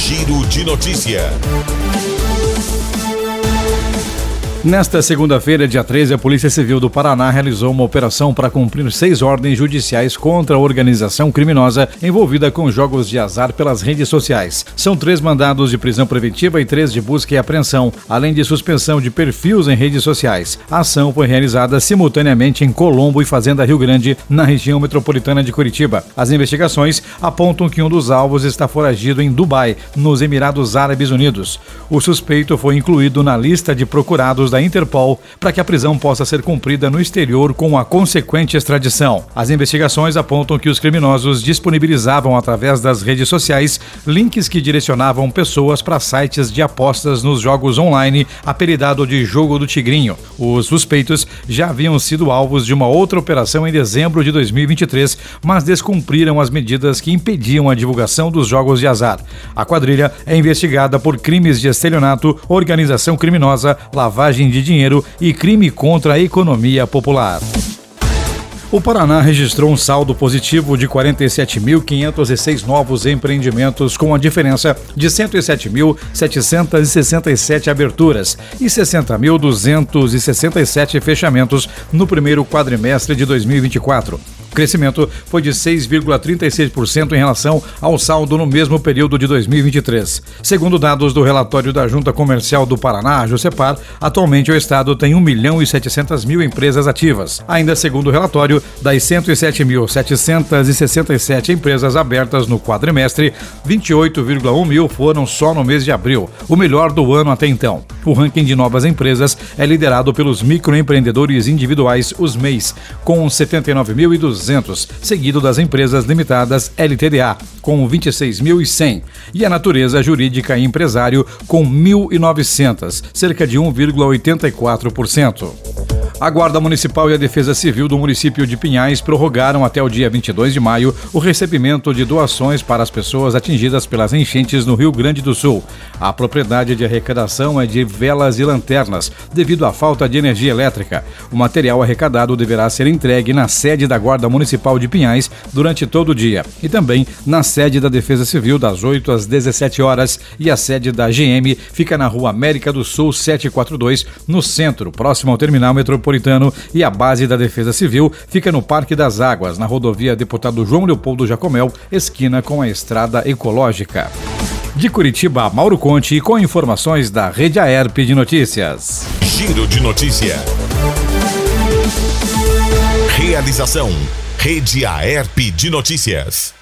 Giro de Notícia. Nesta segunda-feira, dia 13, a Polícia Civil do Paraná realizou uma operação para cumprir 6 ordens judiciais contra a organização criminosa envolvida com jogos de azar pelas redes sociais. São 3 mandados de prisão preventiva e 3 de busca e apreensão, além de suspensão de perfis em redes sociais. A ação foi realizada simultaneamente em Colombo e Fazenda Rio Grande, na região metropolitana de Curitiba. As investigações apontam que um dos alvos está foragido em Dubai, nos Emirados Árabes Unidos. O suspeito foi incluído na lista de procurados da Interpol para que a prisão possa ser cumprida no exterior com a consequente extradição. As investigações apontam que os criminosos disponibilizavam através das redes sociais links que direcionavam pessoas para sites de apostas nos jogos online, apelidado de Jogo do Tigrinho. Os suspeitos já haviam sido alvos de uma outra operação em dezembro de 2023, mas descumpriram as medidas que impediam a divulgação dos jogos de azar. A quadrilha é investigada por crimes de estelionato, organização criminosa, lavagem de dinheiro e crime contra a economia popular. O Paraná registrou um saldo positivo de 47.506 novos empreendimentos, com a diferença de 107.767 aberturas e 60.267 fechamentos no primeiro quadrimestre de 2024. O crescimento foi de 6,36% em relação ao saldo no mesmo período de 2023. Segundo dados do relatório da Junta Comercial do Paraná, Jusepar, atualmente o estado tem 1.700.000 empresas ativas. Ainda segundo o relatório, das 107.767 empresas abertas no quadrimestre, 28,1 mil foram só no mês de abril, o melhor do ano até então. O ranking de novas empresas é liderado pelos microempreendedores individuais, os MEIs, com 79.200, seguido das empresas limitadas LTDA, com 26.100, e a natureza jurídica e empresário, com 1.900, cerca de 1,84%. A Guarda Municipal e a Defesa Civil do município de Pinhais prorrogaram até o dia 22 de maio o recebimento de doações para as pessoas atingidas pelas enchentes no Rio Grande do Sul. A propriedade de arrecadação é de velas e lanternas, devido à falta de energia elétrica. O material arrecadado deverá ser entregue na sede da Guarda Municipal de Pinhais durante todo o dia e também na sede da Defesa Civil das 8 às 17 horas e a sede da GM fica na Rua América do Sul 742, no centro, próximo ao terminal metropolitano, e a base da Defesa Civil fica no Parque das Águas, na rodovia Deputado João Leopoldo Jacomel, esquina com a Estrada Ecológica. De Curitiba, Mauro Conte, com informações da Rede Aerp de Notícias. Giro de Notícia. Realização: Rede Aerp de Notícias.